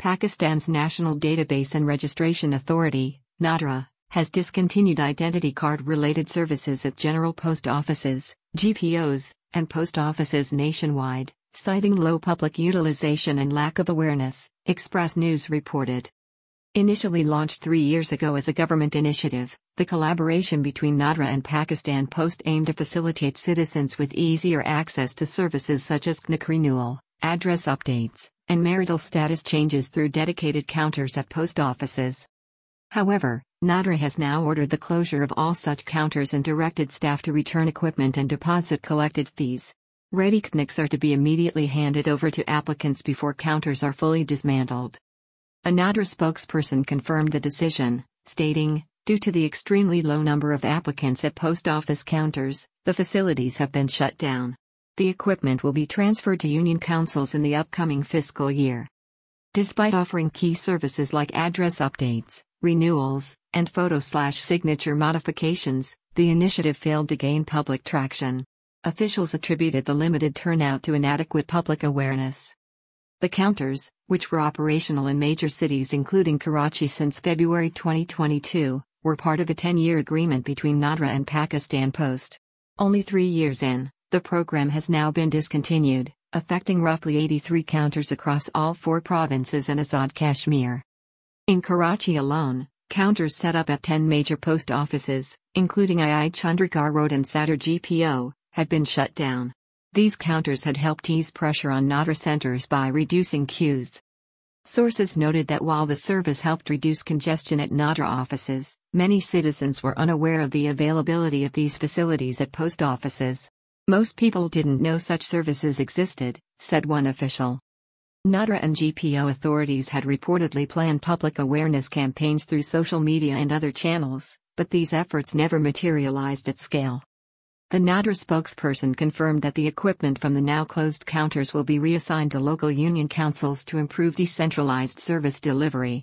Pakistan's National Database and Registration Authority, NADRA, has discontinued identity card-related services at general post offices, GPOs, and post offices nationwide, citing low public utilization and lack of awareness, Express News reported. Initially launched 3 years ago as a government initiative, the collaboration between NADRA and Pakistan Post aimed to facilitate citizens with easier access to services such as CNIC renewal, address updates, and marital status changes through dedicated counters at post offices. However, NADRA has now ordered the closure of all such counters and directed staff to return equipment and deposit collected fees. Ready CNICs are to be immediately handed over to applicants before counters are fully dismantled. A NADRA spokesperson confirmed the decision, stating, "Due to the extremely low number of applicants at post office counters, the facilities have been shut down. The equipment will be transferred to union councils in the upcoming fiscal year." Despite offering key services like address updates, renewals, and photo/signature modifications, the initiative failed to gain public traction. Officials attributed the limited turnout to inadequate public awareness. The counters, which were operational in major cities including Karachi since February 2022, were part of a 10-year agreement between NADRA and Pakistan Post. Only 3 years in, the program has now been discontinued, affecting roughly 83 counters across all 4 provinces and Azad Kashmir. In Karachi alone, counters set up at 10 major post offices, including II Chandrigar Road and Sadr GPO, had been shut down. These counters had helped ease pressure on NADRA centers by reducing queues. Sources noted that while the service helped reduce congestion at NADRA offices, many citizens were unaware of the availability of these facilities at post offices. "Most people didn't know such services existed," said one official. NADRA and GPO authorities had reportedly planned public awareness campaigns through social media and other channels, but these efforts never materialized at scale. The NADRA spokesperson confirmed that the equipment from the now closed counters will be reassigned to local union councils to improve decentralized service delivery.